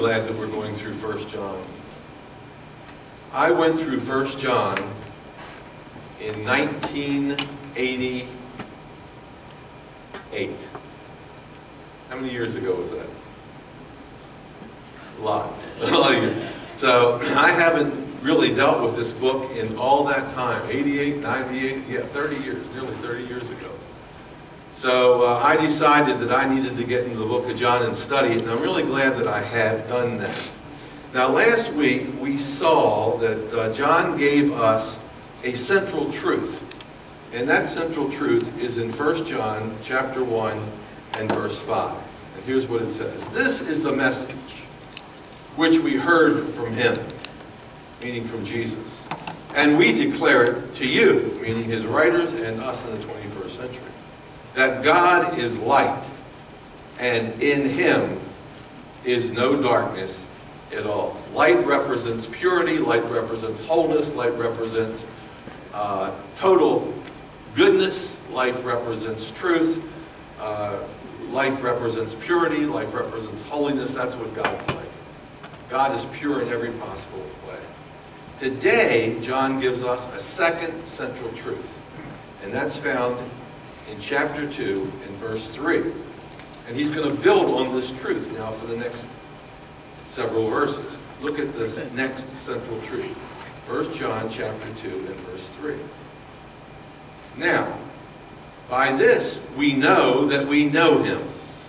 Glad that we're going through 1 John. I went through 1 John in 1988. How many years ago was that? A lot of years. So I haven't really dealt with this book in all that time. 88, 98, 30 years, nearly 30 years ago. So I decided that I needed to get into the book of John and study it, and I'm really glad that I have done that. Now last week we saw that John gave us a central truth, and that central truth is in 1 John chapter 1 and verse 5. And here's what it says. This is the message which we heard from him, meaning from Jesus, and we declare it to you, meaning his writers and us in the 21st century. That God is light, and in him is no darkness at all. Light represents purity, light represents wholeness, light represents total goodness, life represents truth, life represents purity, life represents holiness. That's what God's like. God is pure in every possible way. Today, John gives us a second central truth, and that's found in chapter 2 and verse 3. And he's going to build on this truth now for the next several verses. Look at the next central truth. 1 John chapter 2 and verse 3. Now, by this we know that we know him,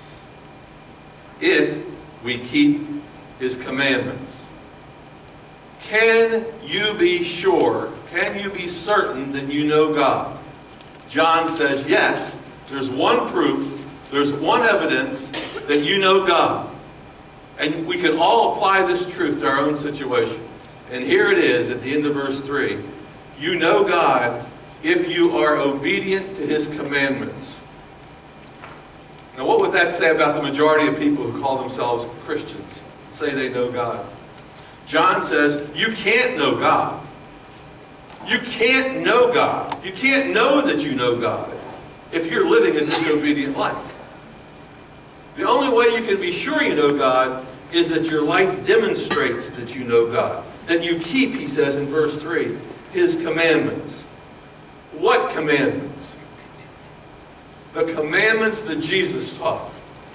if we keep his commandments. Can you be sure, can you be certain that you know God? John says, yes, there's one proof, there's one evidence that you know God. And we can all apply this truth to our own situation. And here it is at the end of verse 3. You know God if you are obedient to his commandments. Now what would that say about the majority of people who call themselves Christians, say they know God? John says, you can't know God. You can't know God. You can't know that you know God if you're living a disobedient life. The only way you can be sure you know God is that your life demonstrates that you know God. That you keep, he says in verse 3, his commandments. What commandments? The commandments that Jesus taught.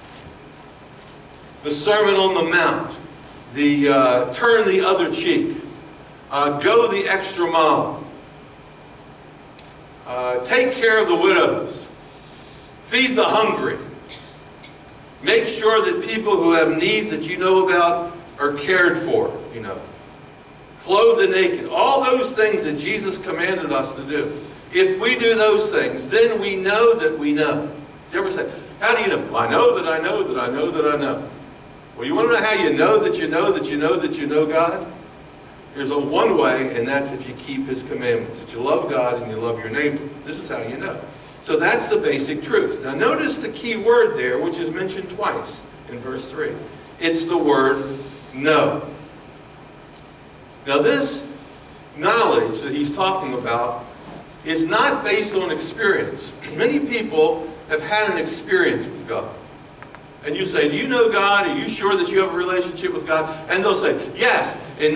The Sermon on the Mount. The turn the other cheek. Go the extra mile. Take care of the widows. Feed the hungry. Make sure that people who have needs that you know about are cared for, you know. Clothe the naked. All those things that Jesus commanded us to do. If we do those things, then we know that we know. Did you ever say, how do you know? Well, I know that I know that I know that I know. Well, you want to know how you know that you know that you know that you know God? There's a one way, and that's if you keep his commandments. That you love God and you love your neighbor. This is how you know. So that's the basic truth. Now notice the key word there, which is mentioned twice in verse 3. It's the word know. Now this knowledge that he's talking about is not based on experience. Many people have had an experience with God. And you say, do you know God? Are you sure that you have a relationship with God? And they'll say, yes, in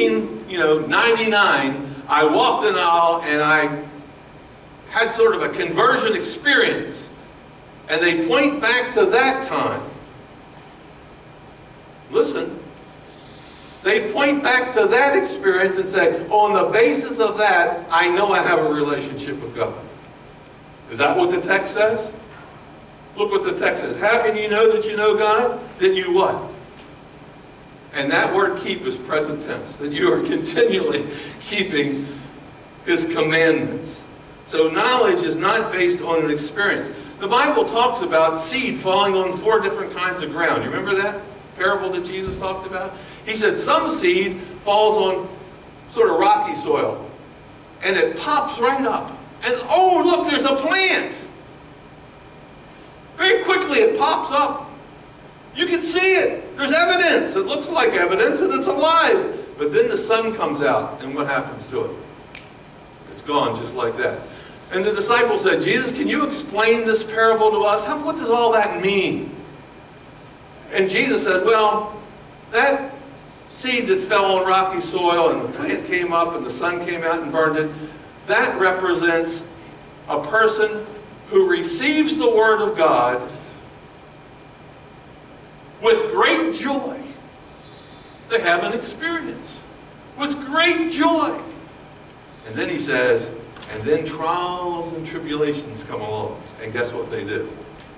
1999, I walked an aisle and I had sort of a conversion experience. And they point back to that time. Listen. They point back to that experience and say, on the basis of that, I know I have a relationship with God. Is that what the text says? Look what the text says. How can you know that you know God? That you what? And that word keep is present tense. That you are continually keeping his commandments. So knowledge is not based on an experience. The Bible talks about seed falling on 4 different kinds of ground. You remember that parable that Jesus talked about? He said some seed falls on sort of rocky soil. And it pops right up. And oh, look, there's a plant. Very quickly it pops up. You can see it. There's evidence. It looks like evidence and it's alive. But then the sun comes out and what happens to it? It's gone just like that. And the disciples said, Jesus, can you explain this parable to us? What does all that mean? And Jesus said, well, That seed that fell on rocky soil and the plant came up and the sun came out and burned it, that represents a person who receives the Word of God with great joy. They have an experience with great joy. And then he says, and then trials and tribulations come along. And guess what they do?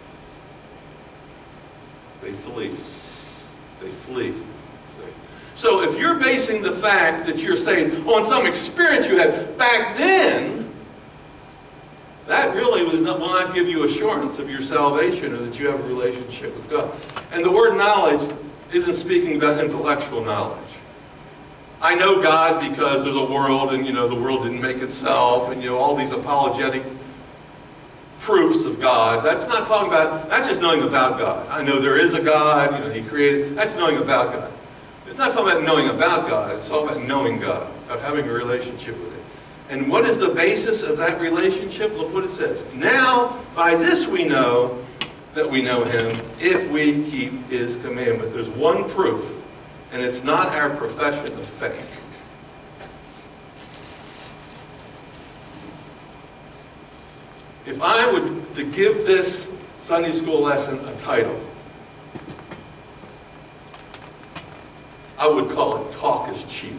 They flee. They flee. See? So if you're basing the fact that you're saved on some experience you had back then, that really will not give you assurance of your salvation or that you have a relationship with God. And the word knowledge isn't speaking about intellectual knowledge. I know God because there's a world, and the world didn't make itself, and all these apologetic proofs of God. That's not talking about, that's just knowing about God. I know there is a God, He created, that's knowing about God. It's not talking about knowing about God, it's all about knowing God, about having a relationship with Him. And what is the basis of that relationship? Look what it says. Now, by this we know that we know Him, if we keep His commandment. There's one proof, and it's not our profession of faith. If I were to give this Sunday school lesson a title, I would call it Talk is Cheap.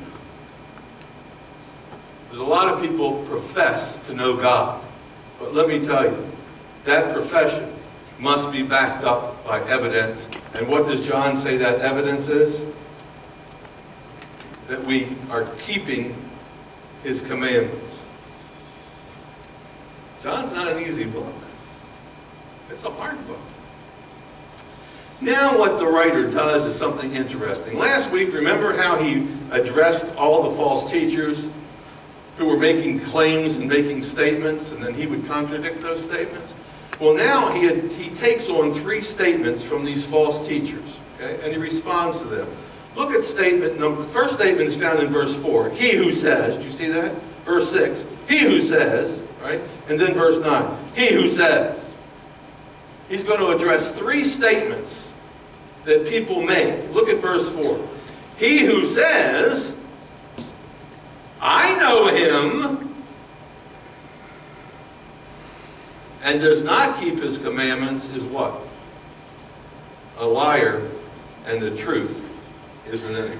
There's a lot of people profess to know God, but let me tell you, that profession must be backed up by evidence. And what does John say that evidence is? That we are keeping His commandments. John's not an easy book. It's a hard book. Now what the writer does is something interesting. Last week, remember how he addressed all the false teachers who were making claims and making statements, and then he would contradict those statements? Well, now he takes on 3 statements from these false teachers, okay? And he responds to them. Look at first statement is found in verse 4. He who says, do you see that? Verse 6, he who says, right? And then verse 9, he who says. He's going to address 3 statements that people make. Look at verse 4. He who says, I know Him, and does not keep His commandments is what? A liar, and the truth isn't in him.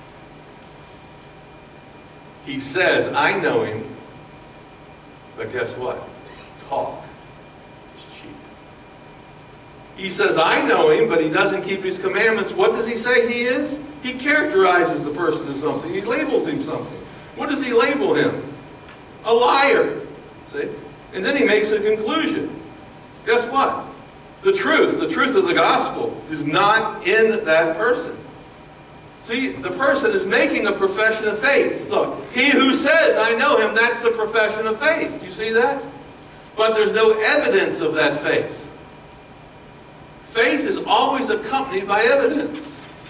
He says, I know Him, but guess what? Talk is cheap. He says, I know Him, but he doesn't keep His commandments. What does he say he is? He characterizes the person as something. He labels him something. What does he label him? A liar. See? And then he makes a conclusion. Guess what? The truth of the gospel is not in that person. See, the person is making a profession of faith. Look, he who says, I know Him, that's the profession of faith. You see that? But there's no evidence of that faith. Faith is always accompanied by evidence.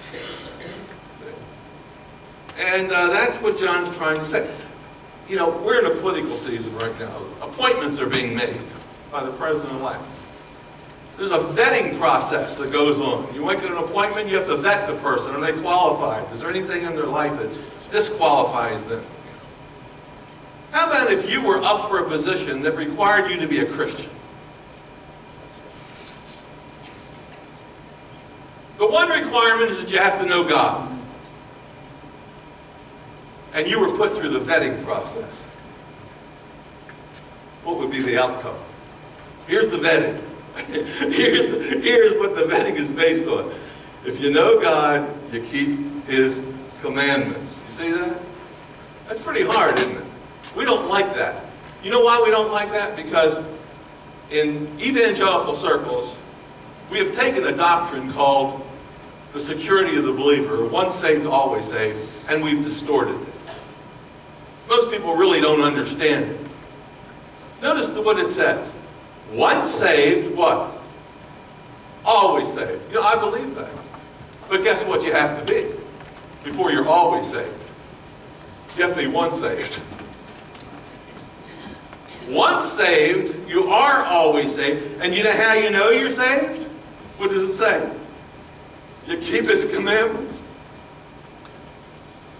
And that's what John's trying to say. We're in a political season right now. Appointments are being made by the president-elect. There's a vetting process that goes on. You make an appointment, you have to vet the person. Are they qualified? Is there anything in their life that disqualifies them? How about if you were up for a position that required you to be a Christian? The one requirement is that you have to know God. And you were put through the vetting process. What would be the outcome? Here's the vetting. Here's what the vetting is based on. If you know God, you keep His commandments. You see that? That's pretty hard, isn't it? We don't like that. You know why we don't like that? Because in evangelical circles, we have taken a doctrine called the security of the believer, once saved, always saved, and we've distorted it. Most people really don't understand it. Notice what it says. Once saved, what? Always saved. I believe that. But guess what you have to be before you're always saved? You have to be once saved. Once saved, you are always saved. And you know how you know you're saved? What does it say? You keep His commandments.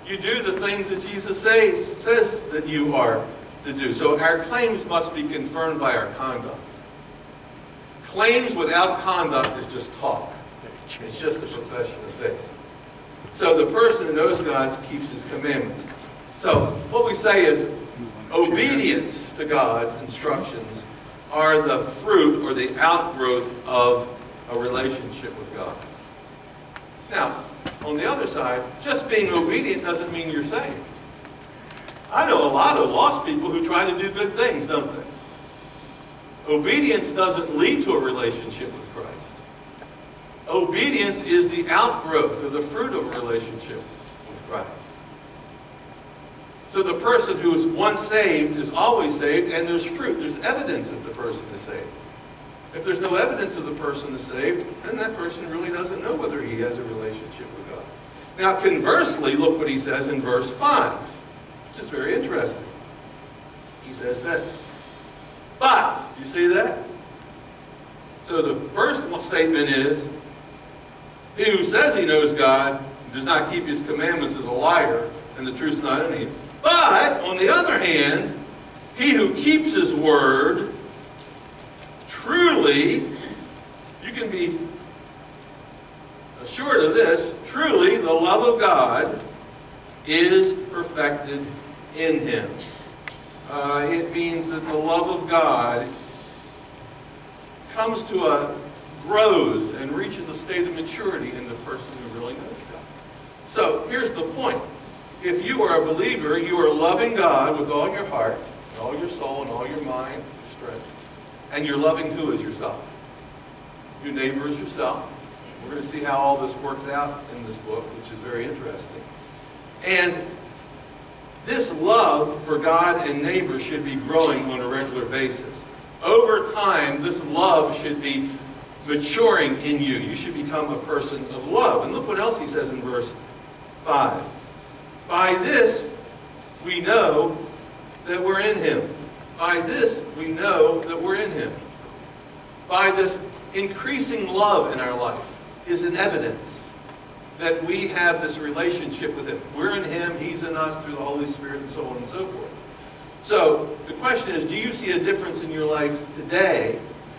You do the things that Jesus says that you are to do. So our claims must be confirmed by our conduct. Claims without conduct is just talk. It's just a profession of faith. So the person who knows God keeps his commandments. So what we say is obedience to God's instructions are the fruit or the outgrowth of a relationship with God. Now, on the other side, just being obedient doesn't mean you're saved. I know a lot of lost people who try to do good things, don't they? Obedience doesn't lead to a relationship with Christ. Obedience is the outgrowth or the fruit of a relationship with Christ. So the person who is once saved is always saved, and there's fruit. There's evidence that the person is saved. If there's no evidence of the person is saved, then that person really doesn't know whether he has a relationship with God. Now, conversely, look what he says in verse 5, which is very interesting. He says this. But, do you see that? So the first statement is, he who says he knows God does not keep his commandments is a liar, and the truth is not in him. But, on the other hand, he who keeps his word, truly, you can be assured of this, truly the love of God is perfected in him. It means that the love of God comes to grows and reaches a state of maturity in the person who really knows God. So here's the point. If you are a believer, you are loving God with all your heart, and all your soul, and all your mind, your strength. And you're loving who as yourself? Your neighbor as yourself. We're going to see how all this works out in this book, which is very interesting. And this love for God and neighbor should be growing on a regular basis. Over time, this love should be maturing in you. You should become a person of love. And look what else he says in verse 5. By this, we know that we're in him. By this, we know that we're in him. By this increasing love in our life is an evidence that we have this relationship with him. We're in him, he's in us through the Holy Spirit, and so on and so forth. So, the question is, do you see a difference in your life today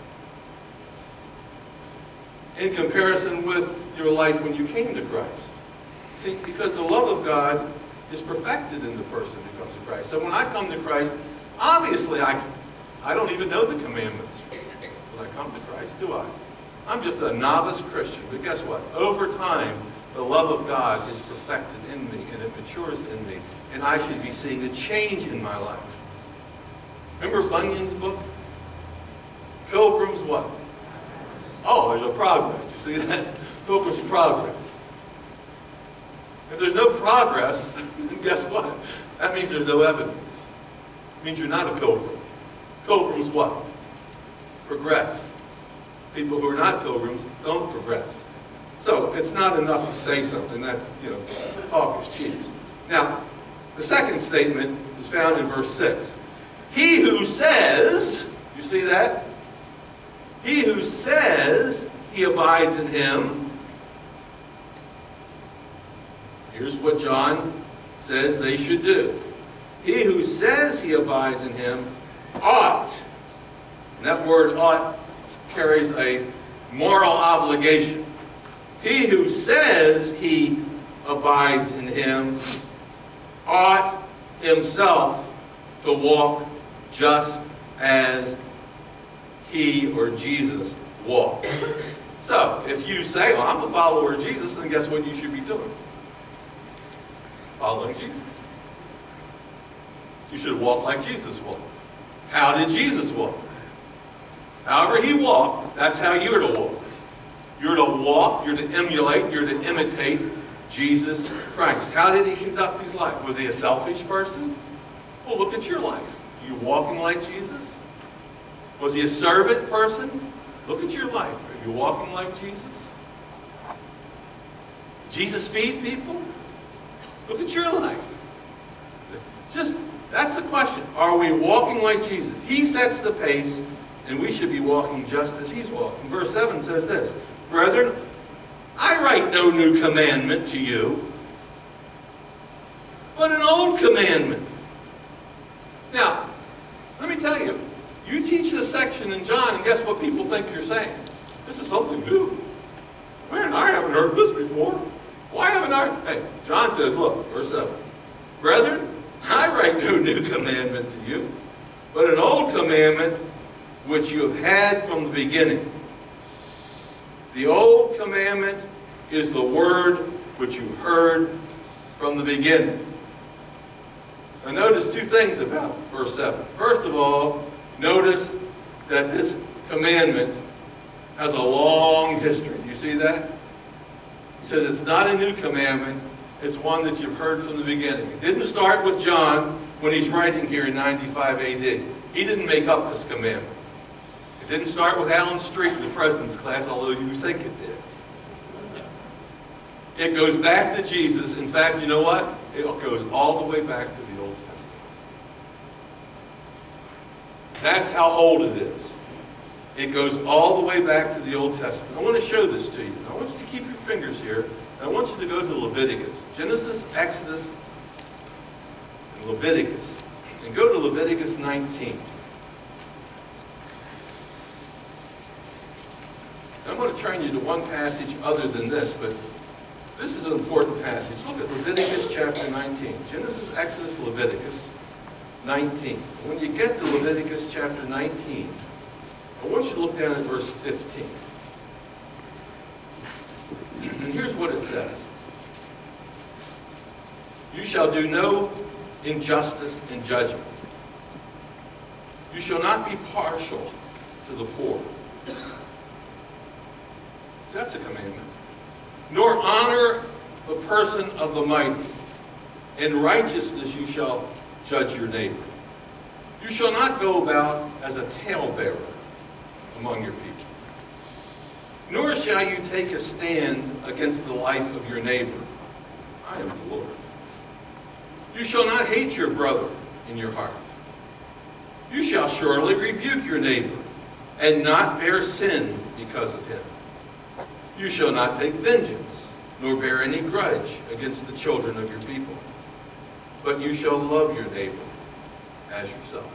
in comparison with your life when you came to Christ? See, because the love of God is perfected in the person who comes to Christ. So when I come to Christ, obviously I don't even know the commandments when I come to Christ, do I? I'm just a novice Christian. But guess what? Over time, the love of God is perfected in me, and it matures in me. And I should be seeing a change in my life. Remember Bunyan's book? Pilgrim's what? Oh, there's a progress. You see that? Pilgrim's Progress. If there's no progress, then guess what? That means there's no evidence. It means you're not a pilgrim. Pilgrims what? Progress. People who are not pilgrims don't progress. So it's not enough to say something that, talk is cheap. Now, the second statement is found in verse 6. He who says, you see that? He who says he abides in him. Here's what John says they should do. He who says he abides in him ought. And that word ought carries a moral obligation. He who says he abides in him ought himself to walk just as he or Jesus walked. So, if you say, well, I'm a follower of Jesus, then guess what you should be doing? Following Jesus. You should walk like Jesus walked. How did Jesus walk? However he walked, that's how you're to walk. You're to walk, you're to emulate, you're to imitate Jesus Christ. How did he conduct his life? Was he a selfish person? Well, look at your life. Are you walking like Jesus? Was he a servant person? Look at your life. Are you walking like Jesus? Jesus feed people? Look at your life. That's the question. Are we walking like Jesus? He sets the pace, and we should be walking just as he's walking. Verse 7 says this, Brethren, I write no new commandment to you, but an old commandment. Now, let me tell you, you teach this section in John, and guess what people think you're saying? This is something new. Man, I haven't heard this before. Why haven't I? Hey, John says, look, verse 7. Brethren, I write no new commandment to you, but an old commandment which you have had from the beginning. The old commandment is the word which you heard from the beginning. Now notice two things about verse 7. First of all, notice that this commandment has a long history. Do you see that? He says it's not a new commandment, it's one that you've heard from the beginning. It didn't start with John when he's writing here in 95 AD. He didn't make up this commandment. It didn't start with Alan Street in the president's class, although you think it did. It goes back to Jesus. In fact, you know what? It goes all the way back to the Old Testament. That's how old it is. It goes all the way back to the Old Testament. I want to show this to you. I want you to keep your fingers here. And I want you to go to Leviticus. Genesis, Exodus, and Leviticus. And go to Leviticus 19. I'm going to turn you to one passage other than this, but this is an important passage. Look at Leviticus chapter 19. Genesis, Exodus, Leviticus 19. When you get to Leviticus chapter 19, I want you to look down at verse 15. And here's what it says. You shall do no injustice in judgment. You shall not be partial to the poor. That's a commandment. Nor honor the person of the mighty. In righteousness you shall judge your neighbor. You shall not go about as a talebearer among your people. Nor shall you take a stand against the life of your neighbor. I am the Lord. You shall not hate your brother in your heart. You shall surely rebuke your neighbor and not bear sin because of him. You shall not take vengeance, nor bear any grudge against the children of your people. But you shall love your neighbor as yourself.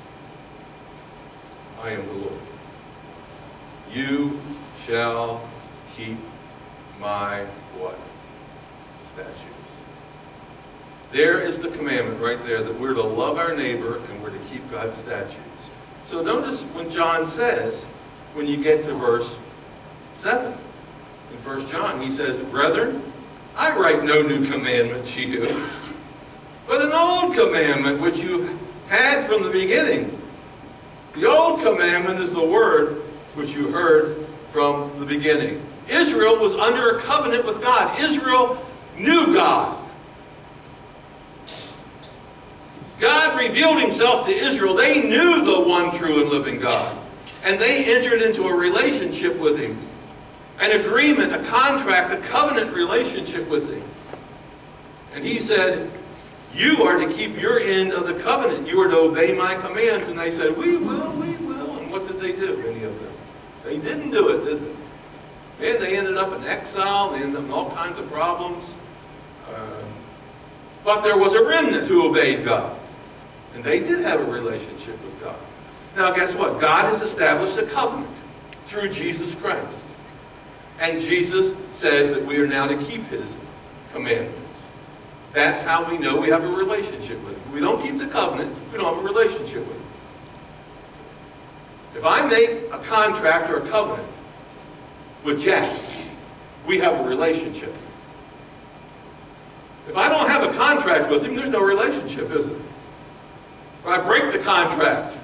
I am the Lord. You shall keep my what? Statutes. There is the commandment right there that we're to love our neighbor and we're to keep God's statutes. So notice when John says, when you get to verse 7, in 1 John, he says, Brethren, I write no new commandment to you, but an old commandment which you had from the beginning. The old commandment is the word which you heard from the beginning. Israel was under a covenant with God. Israel knew God. God revealed himself to Israel. They knew the one true and living God. And they entered into a relationship with him. An agreement, a contract, a covenant relationship with him. And he said, you are to keep your end of the covenant. You are to obey my commands. And they said, we will, we will. And what did they do, any of them? They didn't do it, did they? Man, they ended up in exile. They ended up in all kinds of problems. But there was a remnant who obeyed God. And they did have a relationship with God. Now, guess what? God has established a covenant through Jesus Christ. And Jesus says that we are now to keep his commandments. That's how we know we have a relationship with him. If we don't keep the covenant, we don't have a relationship with him. If I make a contract or a covenant with Jack, we have a relationship. If I don't have a contract with him, there's no relationship, is it? If I break the contract,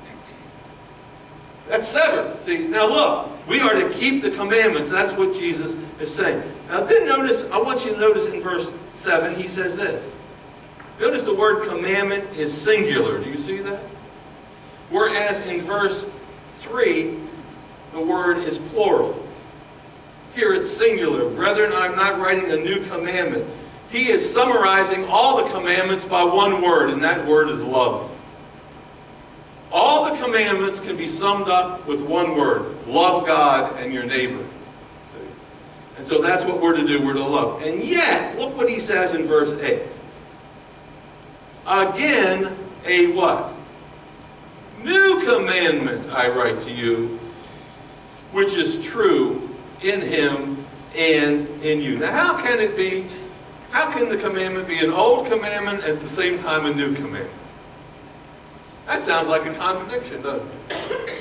that's severed. See, now look, we are to keep the commandments. That's what Jesus is saying. Now then notice, I want you to notice in verse 7, he says this. Notice the word commandment is singular. Do you see that? Whereas in verse 3, the word is plural. Here it's singular. Brethren, I'm not writing a new commandment. He is summarizing all the commandments by one word, and that word is love. All the commandments can be summed up with one word. Love God and your neighbor. See? And so that's what we're to do. We're to love. And yet, look what he says in verse 8. Again, a what? New commandment I write to you, which is true in him and in you. Now, how can it be? How can the commandment be an old commandment and at the same time a new commandment? That sounds like a contradiction, doesn't it?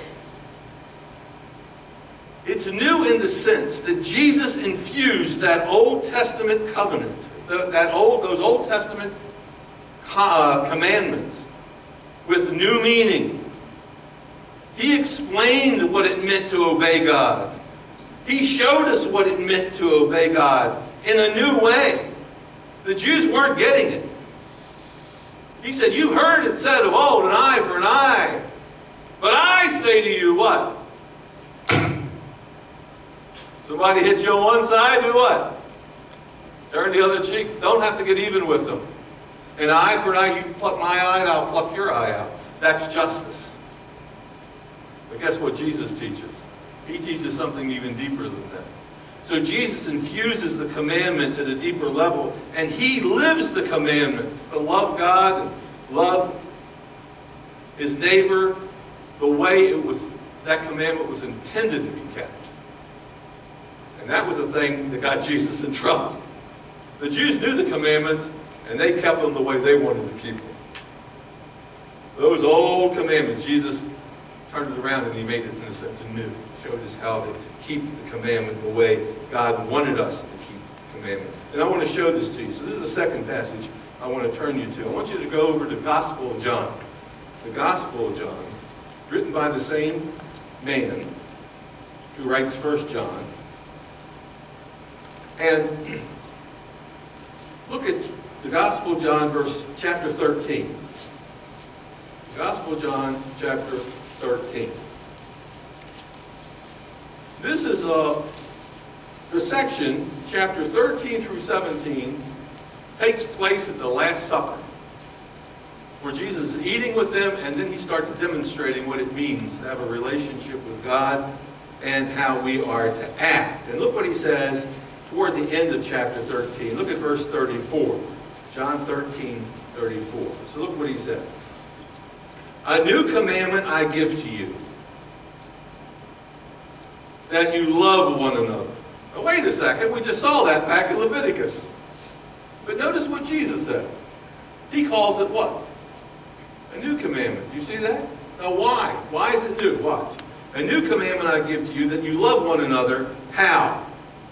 It's new in the sense that Jesus infused that Old Testament covenant, those Old Testament commandments with new meaning. He explained what it meant to obey God. He showed us what it meant to obey God in a new way. The Jews weren't getting it. He said, you heard it said of old, an eye for an eye. But I say to you, what? Somebody hits you on one side, do what? Turn the other cheek. Don't have to get even with them. An eye for an eye, you pluck my eye and I'll pluck your eye out. That's justice. But guess what Jesus teaches? He teaches something even deeper than that. So Jesus infuses the commandment at a deeper level, and he lives the commandment to love God and love his neighbor the way that commandment was intended to be kept. And that was the thing that got Jesus in trouble. The Jews knew the commandments, and they kept them the way they wanted to keep them. Those old commandments, Jesus turned it around and he made it, in a sense, new. Showed us how to keep the commandment the way God wanted us to keep the commandment. And I want to show this to you. So this is the second passage I want to turn you to. I want you to go over to the Gospel of John. The Gospel of John, written by the same man who writes 1 John. And look at the Gospel of John, chapter 13. The Gospel of John, chapter 13. This is the section, chapter 13 through 17, takes place at the Last Supper, where Jesus is eating with them, and then he starts demonstrating what it means to have a relationship with God and how we are to act. And look what he says toward the end of chapter 13. Look at verse 34. John 13, 34. So look what he said. A new commandment I give to you, that you love one another. Now, wait a second, we just saw that back in Leviticus. But notice what Jesus says. He calls it what? A new commandment. Do you see that? Now why? Why is it new? Watch. A new commandment I give to you, that you love one another. How?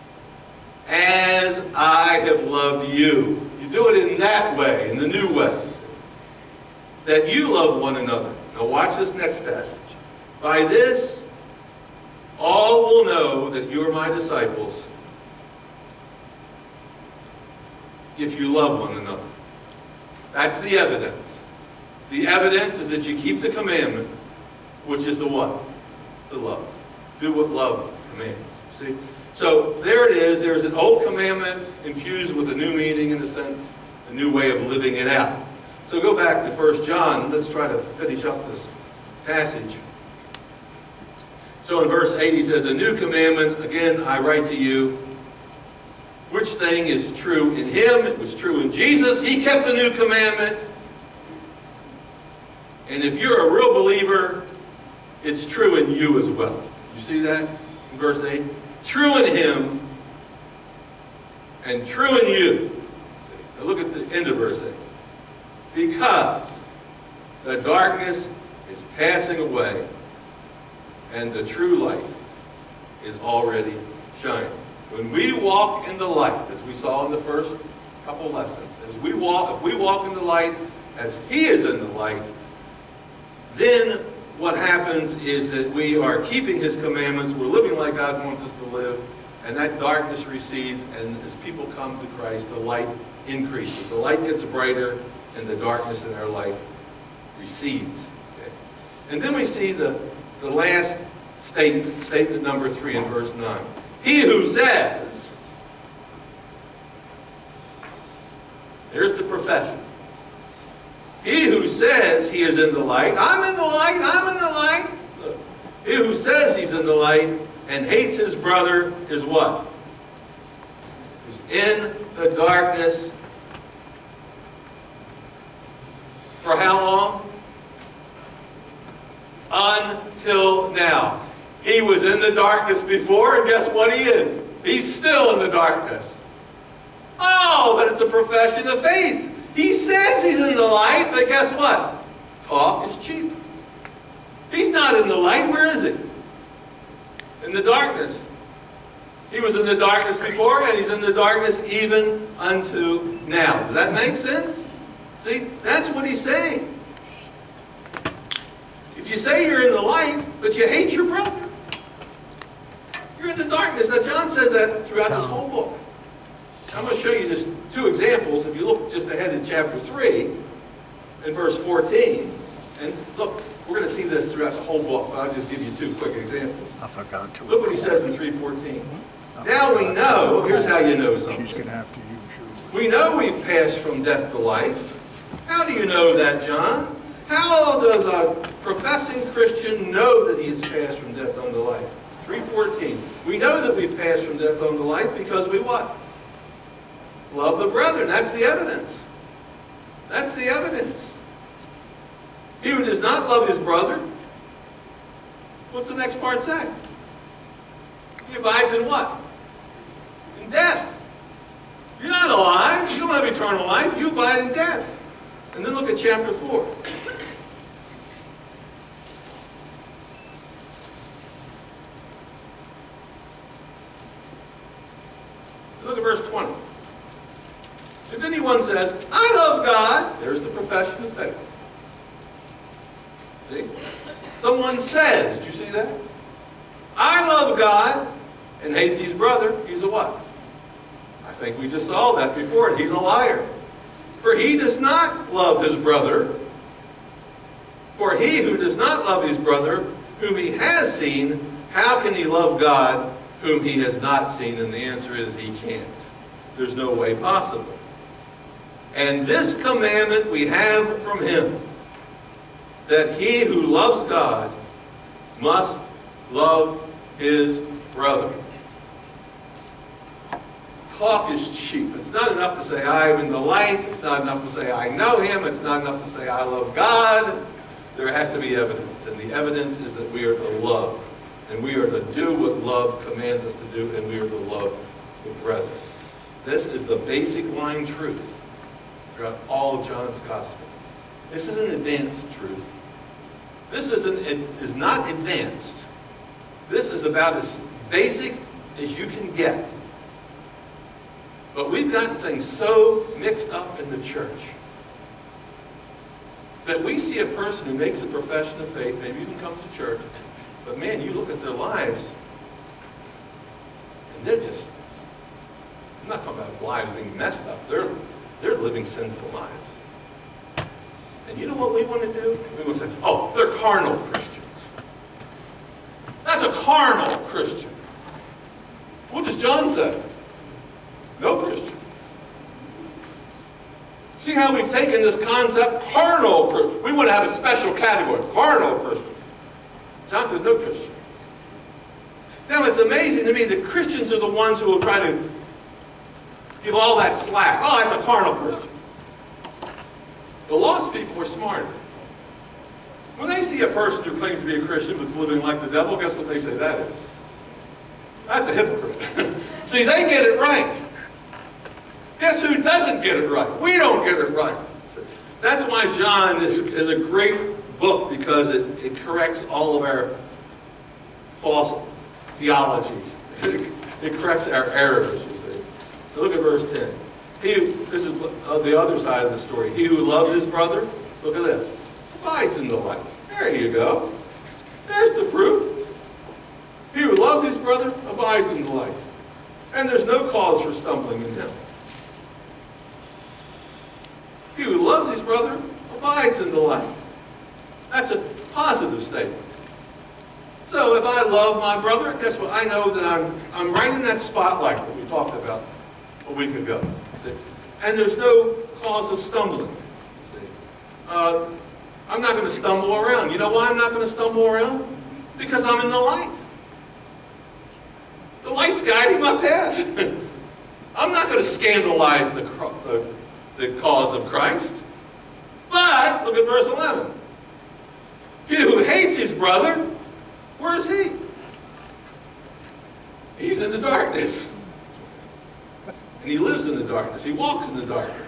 As I have loved you. You do it in that way, in the new way. That you love one another. Now watch this next passage. By this, all will know that you are my disciples if you love one another. That's the evidence. The evidence is that you keep the commandment, which is the what? The love. Do what love commands. See? So there it is. There's an old commandment infused with a new meaning, in a sense, a new way of living it out. So go back to 1 John. Let's try to finish up this passage. So in verse 8 he says, a new commandment, again, I write to you, which thing is true in him. It was true in Jesus. He kept the new commandment. And if you're a real believer, it's true in you as well. You see that in verse 8? True in him and true in you. Now look at the end of verse 8. Because the darkness is passing away and the true light is already shining. When we walk in the light, as we saw in the first couple lessons, if we walk in the light as he is in the light, then what happens is that we are keeping his commandments, we're living like God wants us to live, and that darkness recedes, and as people come to Christ, the light increases. The light gets brighter, and the darkness in our life recedes. Okay? And then we see the last statement number 3 in verse 9. He who says, there's the profession. He who says he is in the light, I'm in the light, I'm in the light. Look, he who says he's in the light and hates his brother is what? Is in the darkness For how long? Until now. He was in the darkness before, and guess what he is? He's still in the darkness. Oh, but it's a profession of faith. He says he's in the light, but guess what? Talk is cheap. He's not in the light. Where is he? In the darkness. He was in the darkness before, and he's in the darkness even unto now. Does that make sense? See, that's what he's saying. If you say you're in the light, but you hate your brother, you're in the darkness. Now, John says that throughout this whole book. I'm going to show you just two examples. If you look just ahead in chapter 3, in verse 14, and look, we're going to see this throughout the whole book, but I'll just give you two quick examples. I forgot to. Look what he says in 3:14. Now we know, here's how you know something. She's going to have to use yours. We know we've passed from death to life. How do you know that, John? How does a professing Christian know that he's passed from death unto life? 3:14. We know that we've passed from death unto life because we what? Love the brethren. That's the evidence. That's the evidence. He who does not love his brother, what's the next part say? He abides in what? In death. You're not alive. You don't have eternal life. You abide in death. And then look at chapter 4. Look at verse 20. If anyone says, I love God, there's the profession of faith. See? Someone says, do you see that? I love God and hates his brother, he's a what? I think we just saw that before, and he's a liar. For he does not love his brother. For he who does not love his brother, whom he has seen, how can he love God whom he has not seen? And the answer is he can't. There's no way possible. And this commandment we have from him, that he who loves God must love his brother. Talk is cheap. It's not enough to say I'm in the light. It's not enough to say I know him. It's not enough to say I love God. There has to be evidence. And the evidence is that we are to love. And we are to do what love commands us to do. And we are to love the brethren. This is the basic line truth throughout all of John's gospel. This is an advanced truth. This is not advanced. This is about as basic as you can get. But we've gotten things so mixed up in the church that we see a person who makes a profession of faith, maybe even comes to church, but man, you look at their lives, and they're just, I'm not talking about lives being messed up, they're living sinful lives. And you know what we want to do? We want to say, oh, they're carnal Christians. That's a carnal Christian. What does John say? No Christian. See how we've taken this concept? Carnal Christian. We want to have a special category. Carnal Christian. John says no Christian. Now it's amazing to me that Christians are the ones who will try to give all that slack. Oh, that's a carnal Christian. The lost people are smarter. When they see a person who claims to be a Christian but's living like the devil, guess what they say that is? That's a hypocrite. See, they get it right. Guess who doesn't get it right? We don't get it right. That's why John is a great book, because it corrects all of our false theology. It corrects our errors, you see. So look at verse 10. This is the other side of the story. He who loves his brother, look at this, abides in the light. There you go. There's the proof. He who loves his brother abides in the light. And there's no cause for stumbling in him. He who loves his brother abides in the light. That's a positive statement. So if I love my brother, guess what? I know that I'm right in that spotlight that we talked about a week ago. See? And there's no cause of stumbling. See? I'm not going to stumble around. You know why I'm not going to stumble around? Because I'm in the light. The light's guiding my path. I'm not going to scandalize the cause of Christ. But that? Look at verse 11. He who hates his brother, where is he? He's in the darkness. And he lives in the darkness. He walks in the darkness.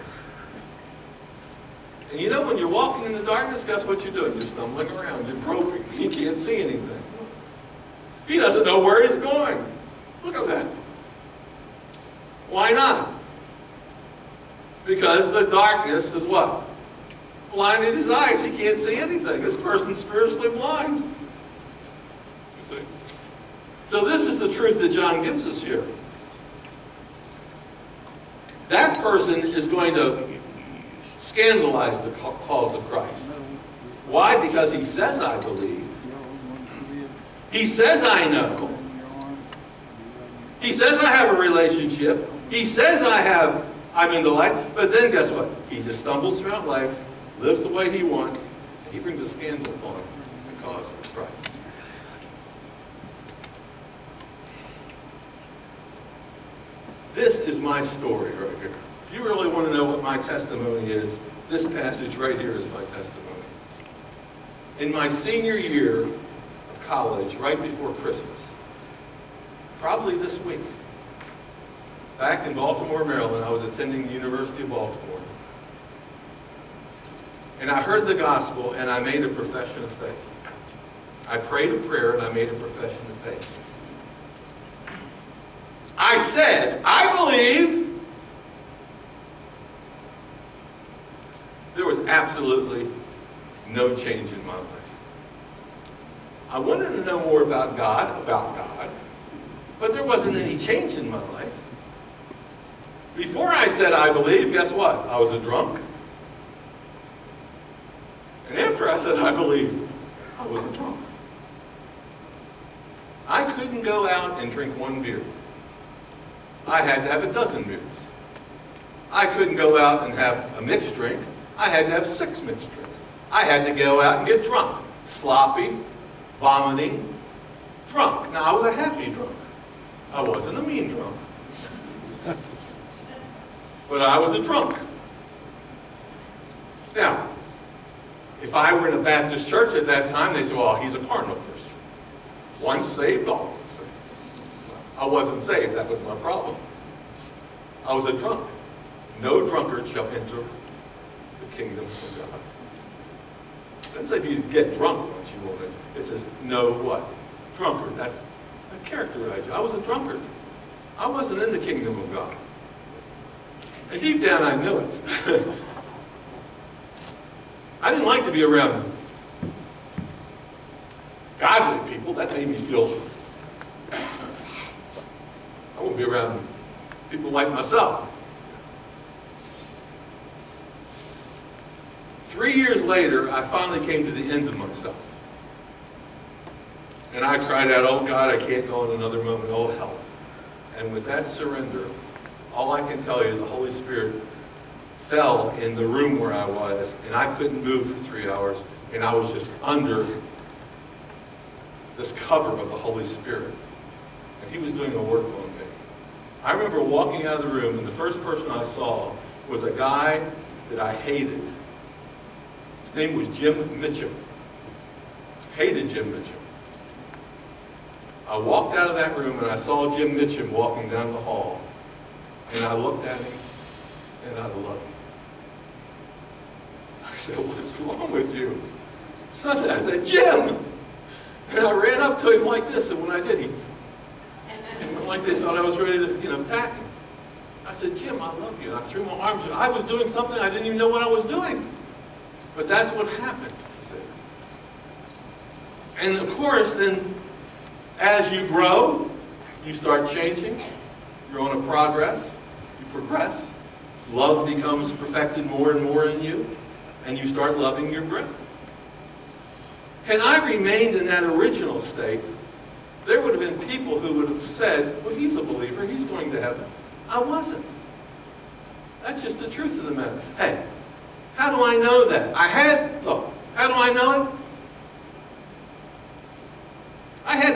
And you know, when you're walking in the darkness, guess what you're doing? You're stumbling around. You're groping. You can't see anything. He doesn't know where he's going. Look at that. Why not? Because the darkness is what? Blinded his eyes. He can't see anything. This person's spiritually blind. You see? So this is the truth that John gives us here. That person is going to scandalize the cause of Christ. Why? Because he says, I believe. He says, I know. He says, I have a relationship. He says, I'm in the light. But then guess what? He just stumbles throughout life, lives the way he wants, and he brings a scandal upon the cause of Christ. This is my story right here. If you really want to know what my testimony is, this passage right here is my testimony. In my senior year of college, right before Christmas, probably this week, back in Baltimore, Maryland, I was attending the University of Baltimore. And I heard the gospel and I made a profession of faith. I prayed a prayer and I made a profession of faith. I said, I believe. There was absolutely no change in my life. I wanted to know more about God, but there wasn't any change in my life. Before I said I believe, guess what? I was a drunk. And after I said I believe, I was a drunk. I couldn't go out and drink one beer. I had to have a dozen beers. I couldn't go out and have a mixed drink. I had to have 6 mixed drinks. I had to go out and get drunk. Sloppy, vomiting, drunk. Now, I was a happy drunk. I wasn't a mean drunk. But I was a drunk. Now, if I were in a Baptist church at that time, they'd say, well, he's a carnal Christian. Once saved, always saved. I wasn't saved. That was my problem. I was a drunk. No drunkard shall enter the kingdom of God. It doesn't say if you get drunk once you won't enter. It says, no what? Drunkard. That's a characterized you. I was a drunkard. I wasn't in the kingdom of God. And deep down I knew it. I didn't like to be around godly people. That made me feel, I won't be around people like myself. 3 years later, I finally came to the end of myself. And I cried out, oh God, I can't go on another moment, oh help. And with that surrender, all I can tell you is the Holy Spirit fell in the room where I was, and I couldn't move for 3 hours, and I was just under this cover of the Holy Spirit. And he was doing a work on me. I remember walking out of the room, and the first person I saw was a guy that I hated. His name was Jim Mitchum. Hated Jim Mitchum. I walked out of that room, and I saw Jim Mitchum walking down the hall. And I looked at him, and I loved him. I said, what's wrong with you? Son, I said, Jim! And I ran up to him like this, and when I did, he went like this, thought I was ready to, attack him. I said, Jim, I love you. And I threw my arms around. I was doing something, I didn't even know what I was doing. But that's what happened. And of course, then, as you grow, you start changing. You're on a progress. You progress. Love becomes perfected more and more in you. And you start loving your brethren. Had I remained in that original state, there would have been people who would have said, well, he's a believer. He's going to heaven. I wasn't. That's just the truth of the matter. Hey, how do I know that? Look, how do I know it? I had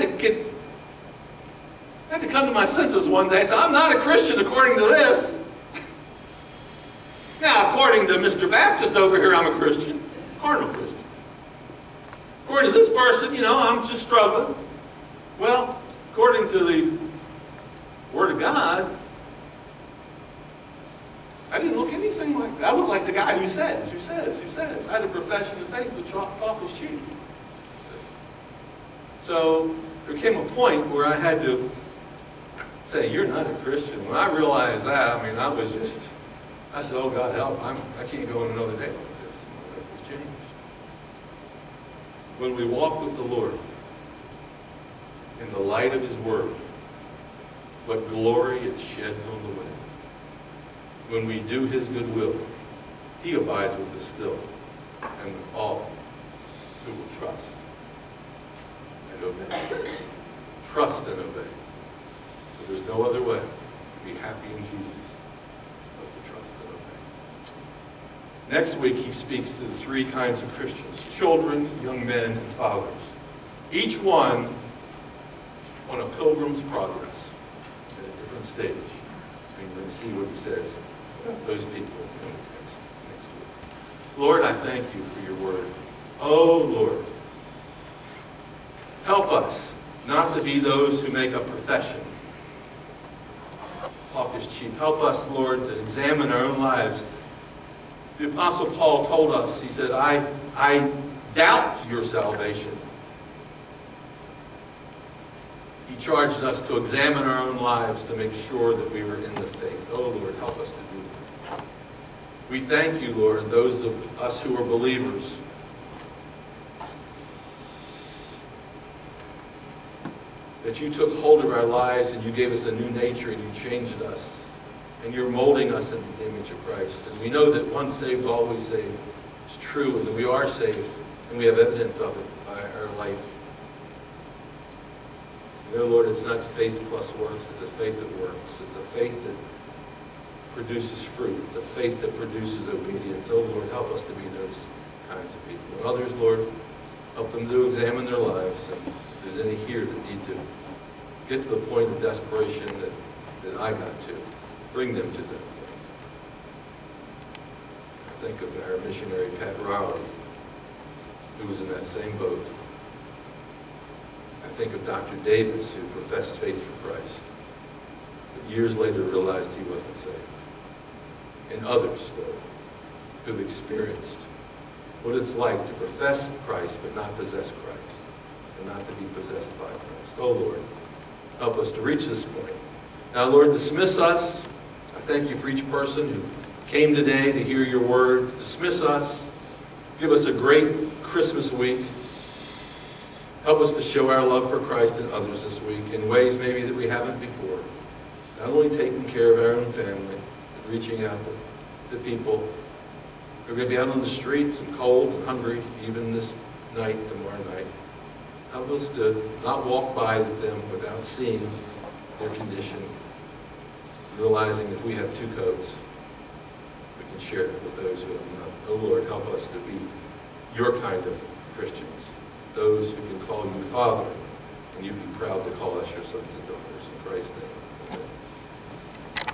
to come to my senses one day and say, I'm not a Christian according to this. Now, according to Mr. Baptist over here, I'm a Christian. Carnal Christian. According to this person, I'm just struggling. Well, according to the Word of God, I didn't look anything like that. I look like the guy who says. I had a profession of faith, but talk is cheap. So there came a point where I had to say, you're not a Christian. When I realized that, I said, oh God, help. I can't go on another day like this. My life was changed. When we walk with the Lord in the light of His Word, what glory it sheds on the way. When we do His good will, He abides with us still, and with all who will trust and obey. Trust and obey. For there's no other way to be happy in Jesus but to trust and obey. Next week, he speaks to the three kinds of Christians: children, young men, and fathers. Each one on a pilgrim's progress at a different stage. And we're going to see what he says about those people in the text next week. Lord, I thank you for your word. Oh, Lord, help us not to be those who make a profession. Talk is cheap. Help us, Lord, to examine our own lives. The Apostle Paul told us, he said, I doubt your salvation. He charged us to examine our own lives to make sure that we were in the faith. Oh, Lord, help us to do that. We thank you, Lord, those of us who are believers. That you took hold of our lives and you gave us a new nature and you changed us. And you're molding us into the image of Christ. And we know that once saved, always saved. It's true, and that we are saved. And we have evidence of it by our life. No, Lord, it's not faith plus works. It's a faith that works. It's a faith that produces fruit. It's a faith that produces obedience. Oh, Lord, help us to be those kinds of people. And others, Lord, help them to examine their lives. And if there's any here that need to get to the point of desperation that I got to, bring them to that point. I think of our missionary, Pat Rowley, who was in that same boat. I think of Dr. Davis, who professed faith for Christ, but years later realized he wasn't saved. And others, though, who've experienced what it's like to profess Christ but not possess Christ, and not to be possessed by Christ. Oh, Lord, help us to reach this point. Now, Lord, dismiss us. I thank you for each person who came today to hear your word. Dismiss us. Give us a great Christmas week. Help us to show our love for Christ and others this week in ways maybe that we haven't before. Not only taking care of our own family, but reaching out to people who are going to be out on the streets and cold and hungry, even this night, tomorrow night. Help us to not walk by them without seeing their condition, realizing if we have two coats, we can share it with those who have none. Oh, Lord, help us to be your kind of Christians. Those who can call you Father, and you be proud to call us your sons and daughters. In Christ's name, amen.